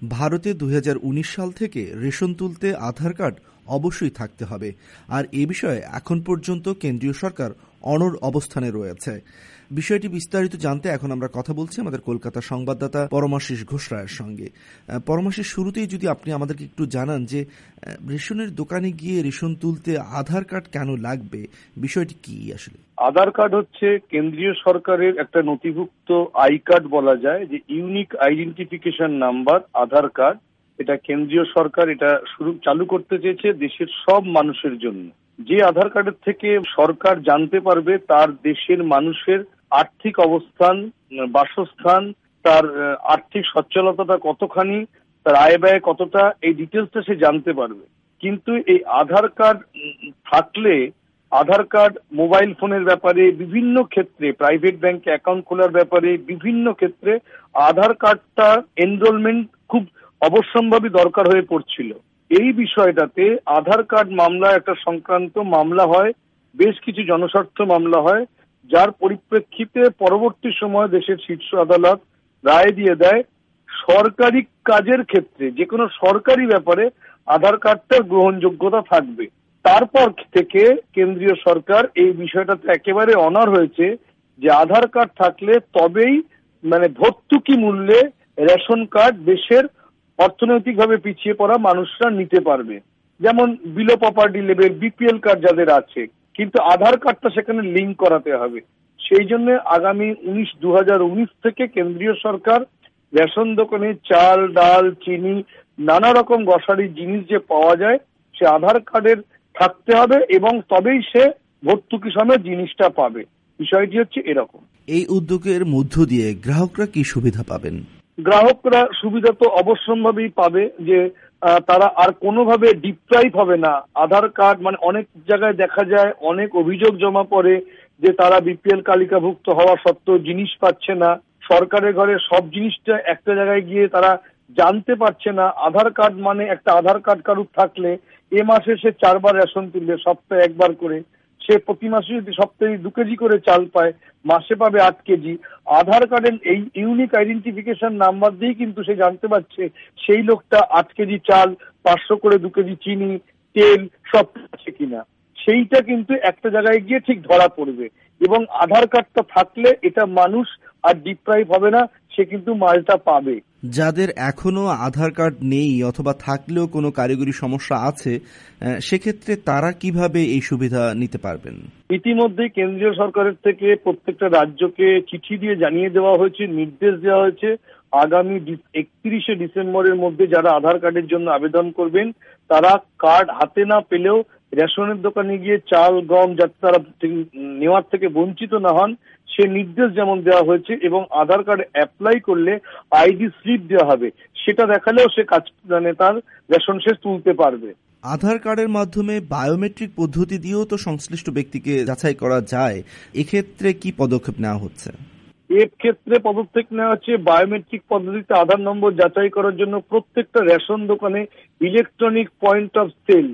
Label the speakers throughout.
Speaker 1: ভারতে 2019 সাল থেকে রেশন তুলতে আধার কার্ড অবশ্যই থাকতে হবে, আর এ বিষয়ে এখন পর্যন্ত কেন্দ্রীয় সরকার অনড় অবস্থানে রয়েছে। বিষয়টি বিস্তারিত জানতে এখন আমরা কথা বলছি আমাদের কলকাতার সংবাদদাতা পরমাশিস ঘোষ রায়ের সঙ্গে। পরমাশিস, শুরুতেই যদি আপনি আমাদেরকে একটু জানান যে রেশনের দোকানে গিয়ে রেশন তুলতে আধার কার্ড কেন লাগবে, বিষয়টি কি আসলে?
Speaker 2: আধার কার্ড হচ্ছে কেন্দ্রীয় সরকারের একটা নথিভুক্ত আই কার্ড বলা যায়, যে unique identification number Aadhaar card. এটা কেন্দ্রীয় সরকার এটা চালু করতে চেয়েছে দেশের সব মানুষের জন্য। যে আধার কার্ডের থেকে সরকার জানতে পারবে তার দেশের মানুষের আর্থিক অবস্থান, বাসস্থান, তার আর্থিক সচ্ছলতাটা কতখানি, তার আয় ব্যয় কতটা, এই ডিটেলসটা সে জানতে পারবে। কিন্তু এই আধার কার্ড থাকলে আধার কার্ড মোবাইল ফোনের ব্যাপারে, বিভিন্ন ক্ষেত্রে প্রাইভেট ব্যাংকে অ্যাকাউন্ট খোলার ব্যাপারে, বিভিন্ন ক্ষেত্রে আধার কার্ডটা এনরোলমেন্ট খুব অবশ্যম্ভাবী দরকার হয়ে পড়ছিল। এই বিষয়টাতে আধার কার্ড মামলা একটা সংক্রান্ত মামলা হয়, বেশ কিছু জনস্বার্থ মামলা হয়, যার পরিপ্রেক্ষিতে পরবর্তী সময় দেশের শীর্ষ আদালত রায় দিয়ে দেয় সরকারি কাজের ক্ষেত্রে যে কোনো সরকারি ব্যাপারে আধার কার্ডটার গ্রহণযোগ্যতা থাকবে। তারপর থেকে কেন্দ্রীয় সরকার এই বিষয়টাতে একেবারে অনার হয়েছে যে আধার কার্ড থাকলে তবেই ভর্তুকি মূল্যে রেশন কার্ড দেশের অর্থনৈতিকভাবে পিছিয়ে পড়া মানুষরা নিতে পারবে। যেমন below property level BPL card যাদের আছে, কিন্তু আধার কার্ডটা সেখানে লিঙ্ক করাতে হবে। সেই জন্য আগামী 2019 থেকে কেন্দ্রীয় সরকার রেশন দোকানে চাল, ডাল, চিনি, নানা রকম গ্রসারি জিনিস যে পাওয়া যায় সে আধার কার্ডের থাকতে হবে এবং তবেই সে ভর্তুকি সমেত জিনিসটা পাবে। বিষয়টি হচ্ছে এরকম।
Speaker 1: এই উদ্যোগের মধ্য দিয়ে গ্রাহকরা কি সুবিধা পাবেন?
Speaker 2: গ্রাহকরা সুবিধা তো অবশ্যম্ভাবেই পাবে, যে তারা আর কোনোভাবে ডিপ্রাইভ হবে না। আধার কার্ড অনেক জায়গায় দেখা যায় অনেক অভিযোগ জমা পড়ে যে তারা বিপিএল তালিকাভুক্ত হওয়া সত্ত্বেও জিনিস পাচ্ছে না। সরকারের ঘরে সব জিনিসটা একটা জায়গায় গিয়ে তারা জানতে পারছে না। আধার কার্ড একটা আধার কার্ড কারুর থাকলে এ মাসে সে 4 বার রেশন তুলবে, সপ্তাহে 1 বার করে। সে প্রতি মাসে যদি সপ্তাহে 2 কেজি করে চাল পায়, মাসে পাবে 8 কেজি। আধার কার্ডের এই ইউনিক আইডেন্টিফিকেশন নাম্বার দিয়েই কিন্তু সে জানতে পারছে সেই লোকটা 8 কেজি চাল, 500 করে 2 কেজি চিনি, তেল সব আছে কিনা। সেইটা কিন্তু একটা জায়গায় গিয়ে ঠিক ধরা পড়বে এবং আধার কার্ডটা থাকলে এটা মানুষ আর ডিপ্রাইভ হবে না, সে কিন্তু মালটা পাবে।
Speaker 1: যাদের এখনো আধার কার্ড নেই অথবা থাকলেও কোনো কারিগরি সমস্যা আছে, সেক্ষেত্রে তারা কিভাবে এই সুবিধা নিতে পারবেন?
Speaker 2: ইতিমধ্যে কেন্দ্রীয় সরকারের থেকে প্রত্যেকটা রাজ্যকে চিঠি দিয়ে জানিয়ে দেওয়া হয়েছে, নির্দেশ দেওয়া হয়েছে আগামী 31শে ডিসেম্বরের মধ্যে যারা আধার কার্ডের জন্য আবেদন করবেন তারা কার্ড হাতে না পেলেও রেশনের দোকানে গিয়ে চাল, গম যাতে তারা নেওয়ার থেকে বঞ্চিত না হন সে নির্দেশ যেমন দেওয়া হয়েছে, এবং আধার কার্ড অ্যাপ্লাই করলে আইডি স্লিপ দেওয়া হবে, সেটা দেখালেও সে কাজ তার রেশন সে তুলতে পারবে।
Speaker 1: আধার কার্ডের মাধ্যমে বায়োমেট্রিক পদ্ধতি দিয়েও তো সংশ্লিষ্ট ব্যক্তিকে যাচাই করা যায়, এক্ষেত্রে কি পদক্ষেপ নেওয়া হচ্ছে?
Speaker 2: এর ক্ষেত্রে পদক্ষেপ নেওয়া হচ্ছে বায়োমেট্রিক পদ্ধতিতে আধার নম্বর যাচাই করার জন্য প্রত্যেকটা রেশন দোকানে electronic point of sale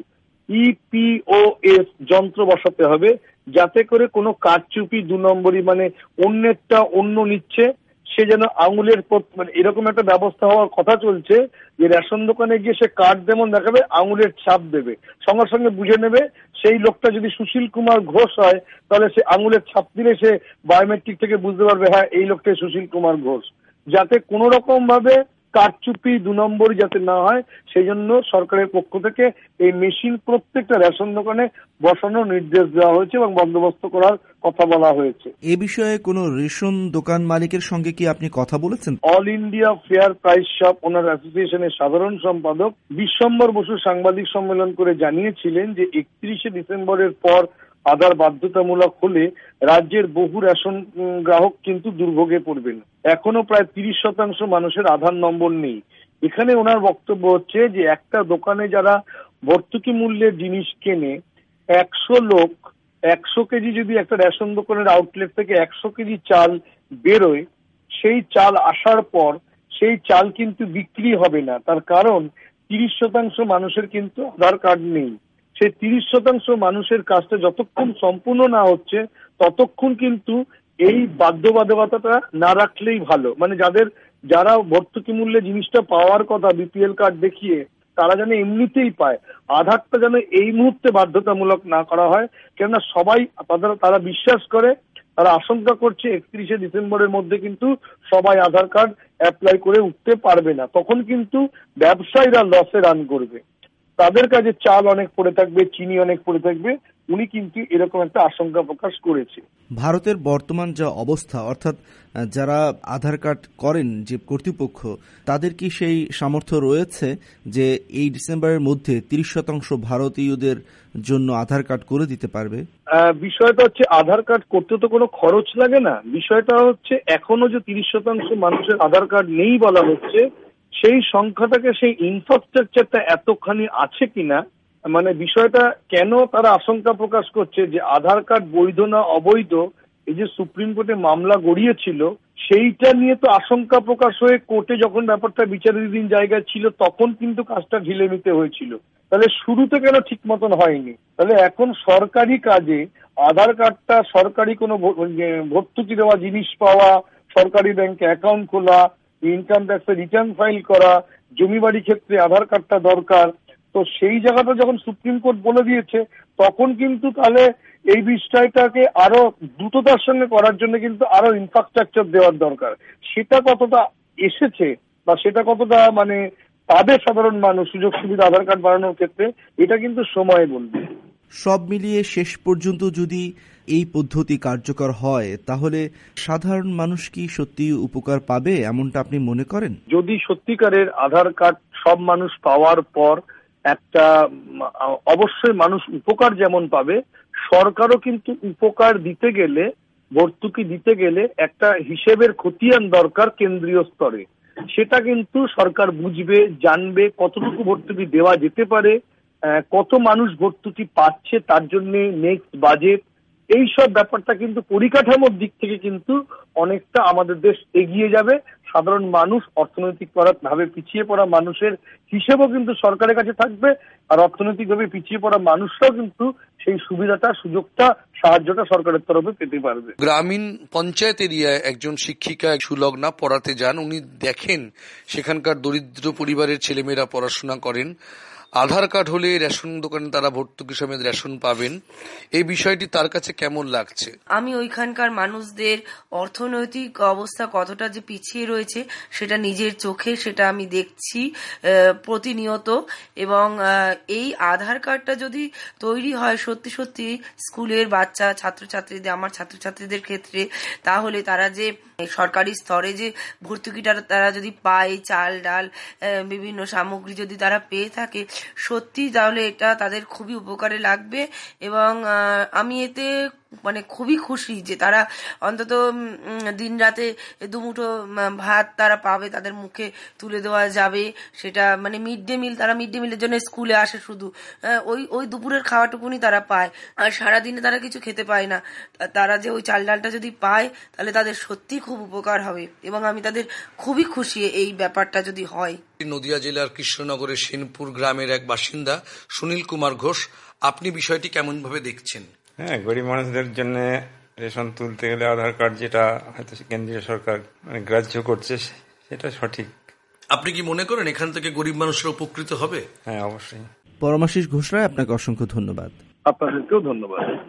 Speaker 2: E P O S যন্ত্র বসাতে হবে, যাতে করে কোনো কারচুপি 2 নম্বরই অন্যেরটা অন্য নিচ্ছে সে যেন আঙুলের এরকম একটা ব্যবস্থা হওয়ার কথা চলছে যে রেশন দোকানে গিয়ে সে কার্ড যেমন দেখাবে আঙুলের ছাপ দেবে, সঙ্গে সঙ্গে বুঝে নেবে সেই লোকটা যদি সুশীল কুমার ঘোষ হয় তাহলে সে আঙুলের ছাপ দিলে সে বায়োমেট্রিক থেকে বুঝতে পারবে হ্যাঁ এই লোকটা সুশীল কুমার ঘোষ। যাতে কোনো রকম ভাবে কারচুপি 2 নম্বরই যাতে না হয় সেই জন্য সরকারের পক্ষ থেকে এই মেশিন প্রত্যেকটা রেশন দোকানে বসানোর নির্দেশ দেওয়া হয়েছে এবং বন্দোবস্ত করার কথা বলা হয়েছে।
Speaker 1: এ বিষয়ে কোনো রেশন দোকান মালিকের সঙ্গে কি আপনি কথা বলেছেন?
Speaker 2: All India fair price shop owner অ্যাসোসিয়েশনের সাধারণ সম্পাদক বিশ্বম্বর বসু সাংবাদিক সম্মেলন করে জানিয়েছিলেন যে 31শে ডিসেম্বরের পর আধার বাধ্যতামূলক হলে রাজ্যের বহু রেশন গ্রাহক কিন্তু দুর্ভোগে পড়বেন। এখনো প্রায় 30% মানুষের আধার নম্বর নেই। এখানে ওনার বক্তব্য হচ্ছে যে একটা দোকানে যারা ভর্তুকি মূল্যের জিনিস কেনে, 100 লোক 100 কেজি যদি একটা রেশন দোকানের আউটলেট থেকে 100 কেজি চাল বেরোয়, সেই চাল আসার পর সেই চাল কিন্তু বিক্রি হবে না। তার কারণ 30% মানুষের কিন্তু আধার কার্ড নেই। সেই 30% মানুষের কাজটা যতক্ষণ সম্পূর্ণ না হচ্ছে ততক্ষণ কিন্তু এই বাধ্যবাধকতাটা না রাখলেই ভালো। যাদের যারা ভর্তুকি মূল্যে জিনিসটা পাওয়ার কথা বিপিএল কার্ড দেখিয়ে, তারা যেন এমনিতেই পায়। আধারটা যেন এই মুহূর্তে বাধ্যতামূলক না করা হয়, কেননা সবাই তারা বিশ্বাস করে, তারা আশঙ্কা করছে 31শে ডিসেম্বরের মধ্যে কিন্তু সবাই আধার কার্ড অ্যাপ্লাই করে উঠতে পারবে না। তখন কিন্তু ব্যবসায়ীরা লসে রান করবে, তাদের কাছে চাল অনেক পড়ে থাকবে, চিনি অনেক পড়ে থাকবে। উনি কিন্তু এরকম একটা আশঙ্কা প্রকাশ করেছে।
Speaker 1: ভারতের বর্তমান যা অবস্থা, অর্থাৎ যারা আধার কার্ড করেন যে কর্তৃপক্ষ, তাদের কি সেই সামর্থ্য রয়েছে যে এই ডিসেম্বরের মধ্যে 30% ভারতীয়দের জন্য আধার কার্ড করে দিতে পারবে?
Speaker 2: বিষয়টা হচ্ছে আধার কার্ড করতে তো কোনো খরচ লাগে না। বিষয়টা হচ্ছে এখনো যে 30% মানুষের আধার কার্ড নেই বলা হচ্ছে, সেই সংখ্যাটাকে, সেই ইনফ্রাস্ট্রাকচারটা এতখানি আছে কিনা, মানে বিষয়টা কেন তারা আশঙ্কা প্রকাশ করছে যে আধার কার্ড বৈধ না অবৈধ, এই যে সুপ্রিম কোর্টে মামলা গড়িয়েছিল, সেইটা নিয়ে তো আশঙ্কা প্রকাশ হয়ে কোর্টে যখন ব্যাপারটা বিচারাধীন জায়গায় ছিল তখন কিন্তু কাজটা ঢিলে নিতে হয়েছিল। তাহলে শুরুতে কেন ঠিক মতন হয়নি? তাহলে এখন সরকারি কাজে আধার কার্ডটা, সরকারি কোনো ভর্তুকি দেওয়া জিনিস পাওয়া, সরকারি ব্যাংকে অ্যাকাউন্ট খোলা, ইনকাম ট্যাক্সের রিটার্ন ফাইল করা, জমি বাড়ি ক্ষেত্রে আধার কার্ডটা দরকার। তো সেই জায়গাটা যখন সুপ্রিম কোর্ট বলে দিয়েছে, তখন কিন্তু তাহলে এই বিষয়টাকে আরো দ্রুততার সঙ্গে করার জন্য কিন্তু আরো ইনফ্রাস্ট্রাকচার দেওয়ার দরকার। সেটা কতটা এসেছে বা সেটা কতটা মানে পাবে সাধারণ মানুষ সুযোগ সুবিধা আধার কার্ড বানানোর ক্ষেত্রে, এটা কিন্তু সময় বলবে।
Speaker 1: সব মিলিয়ে শেষ পর্যন্ত যদি এই পদ্ধতি কার্যকর হয়, তাহলে সাধারণ মানুষ কি সত্যি উপকার পাবে এমনটা আপনি মনে করেন?
Speaker 2: যদি সত্যিকারের আধার কার্ড সব মানুষ পাওয়ার পর একটা, অবশ্যই মানুষ উপকার যেমন পাবে, সরকারও কিন্তু উপকার দিতে গেলে, ভর্তুকি দিতে গেলে একটা হিসেবের খতিয়ান দরকার কেন্দ্রীয় স্তরে। সেটা কিন্তু সরকার বুঝবে, জানবে কতটুকু ভর্তুকি দেওয়া যেতে পারে, কত মানুষ ভর্তুকি পাচ্ছে, তার জন্য নেক্সট বাজেট, এই সব ব্যাপারটা কিন্তু পরিকাঠামোর দিক থেকে কিন্তু অনেকটা আমাদের দেশ এগিয়ে যাবে। সাধারণ মানুষ, অর্থনৈতিক ভাবে পিছিয়ে পড়া মানুষের হিসেবও কিন্তু সরকারের কাছে থাকবে, আর অর্থনৈতিকভাবে পিছিয়ে পড়া মানুষরাও কিন্তু সেই সুবিধাটা, সুযোগটা, সাহায্যটা সরকারের তরফে পেতে পারবে।
Speaker 3: গ্রামীণ পঞ্চায়েত এরিয়ায় একজন শিক্ষিকা সুলগ্না পড়াতে যান, উনি দেখেন সেখানকার দরিদ্র পরিবারের ছেলেমেয়েরা পড়াশোনা করেন। আধার কার্ড হলে রেশন দোকানে তারা ভর্তুকি সমেত রেশন পাবেন। এই বিষয়টি তার কাছে কেমন লাগছে?
Speaker 4: আমি ওইখানকার মানুষদের অর্থনৈতিক অবস্থা কতটা যে পিছিয়ে রয়েছে সেটা নিজের চোখে, সেটা আমি দেখছি প্রতিনিয়ত। এবং এই আধার কার্ডটা যদি তৈরি হয় সত্যি সত্যি স্কুলের বাচ্চা ছাত্রছাত্রীদের, আমার ছাত্রছাত্রীদের ক্ষেত্রে, তাহলে তারা যে সরকারি স্তরে যে ভর্তুকিটা তারা যদি পায়, চাল ডাল বিভিন্ন সামগ্রী যদি তারা পেয়ে থাকে সত্যি, তাহলে এটা তাদের খুবই উপকারে লাগবে। এবং আমি এতে মানে খুবই খুশি যে তারা অন্তত দিন রাতে দুমুঠো ভাত তারা পাবে, তাদের মুখে তুলে দেওয়া যাবে। সেটা মানে মিড ডে মিল, তারা মিড ডে মিলের জন্য স্কুলে আসে, শুধু ওই দুপুরের খাওয়াটুকুনি তারা পায়, আর সারাদিনে তারা কিছু খেতে পায় না। তারা যে ওই চাল ডালটা যদি পায় তাহলে তাদের সত্যি খুব উপকার হবে, এবং আমি তাদের খুবই খুশি এই ব্যাপারটা যদি হয়।
Speaker 3: নদিয়া জেলার কৃষ্ণনগরের সেনপুর গ্রামের এক বাসিন্দা সুনীল কুমার ঘোষ, আপনি বিষয়টি কেমন ভাবে দেখছেন?
Speaker 5: হ্যাঁ, গরিব মানুষদের জন্য রেশন তুলতে গেলে আধার কার্ড, যেটা হয়তো কেন্দ্রীয় সরকার গ্রাহ্য করছে, সেটা সঠিক।
Speaker 3: আপনি কি মনে করেন এখান থেকে গরিব মানুষরা উপকৃত হবে?
Speaker 5: হ্যাঁ, অবশ্যই।
Speaker 1: পরমাশিস ঘোষ রায়, আপনাকে অসংখ্য ধন্যবাদ।
Speaker 2: আপনাদেরকেও ধন্যবাদ।